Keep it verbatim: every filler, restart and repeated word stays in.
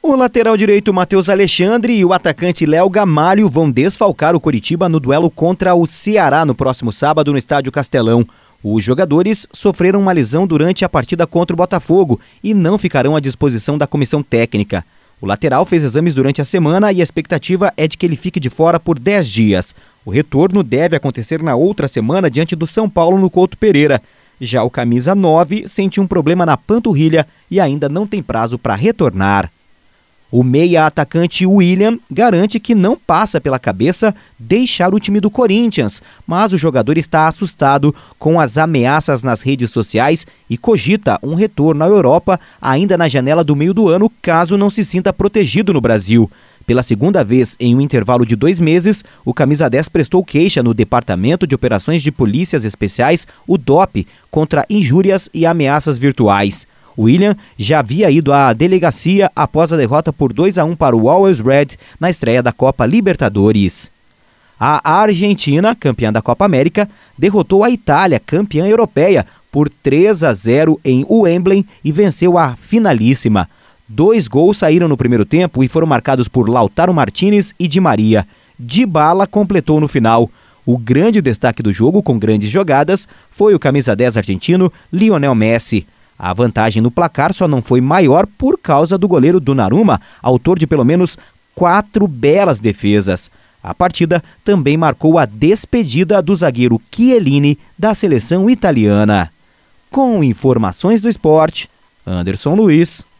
O lateral direito Matheus Alexandre e o atacante Léo Gamalho vão desfalcar o Coritiba no duelo contra o Ceará no próximo sábado no Estádio Castelão. Os jogadores sofreram uma lesão durante a partida contra o Botafogo e não ficarão à disposição da comissão técnica. O lateral fez exames durante a semana e a expectativa é de que ele fique de fora por dez dias. O retorno deve acontecer na outra semana diante do São Paulo no Couto Pereira. Já o camisa nove sentiu um problema na panturrilha e ainda não tem prazo para retornar. O meia-atacante William garante que não passa pela cabeça deixar o time do Corinthians, mas o jogador está assustado com as ameaças nas redes sociais e cogita um retorno à Europa ainda na janela do meio do ano, caso não se sinta protegido no Brasil. Pela segunda vez em um intervalo de dois meses, o camisa dez prestou queixa no Departamento de Operações de Polícias Especiais, o D O P, contra injúrias e ameaças virtuais. William já havia ido à delegacia após a derrota por dois a um para o Always Red na estreia da Copa Libertadores. A Argentina, campeã da Copa América, derrotou a Itália, campeã europeia, por três a zero em Wembley e venceu a finalíssima. Dois gols saíram no primeiro tempo e foram marcados por Lautaro Martínez e Di Maria. Dybala completou no final. O grande destaque do jogo, com grandes jogadas, foi o camisa dez argentino Lionel Messi. A vantagem no placar só não foi maior por causa do goleiro Donnarumma, autor de pelo menos quatro belas defesas. A partida também marcou a despedida do zagueiro Chiellini da seleção italiana. Com informações do esporte, Anderson Luiz.